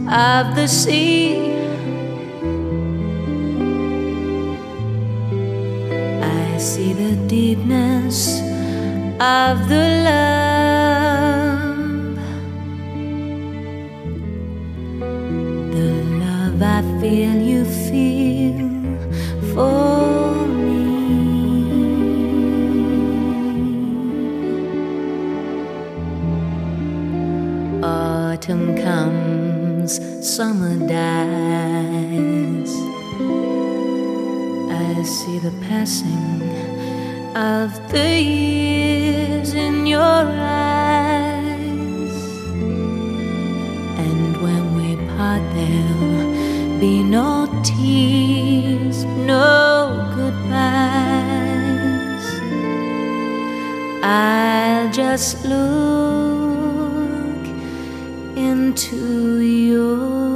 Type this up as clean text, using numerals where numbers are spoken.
of the sea. I see the deepness of the love, the love I feel you feel for me. Autumn comes, summer dies. I see the passing of the years in your eyes, and when we part there'll be no tears, no goodbyes. I'll just look into your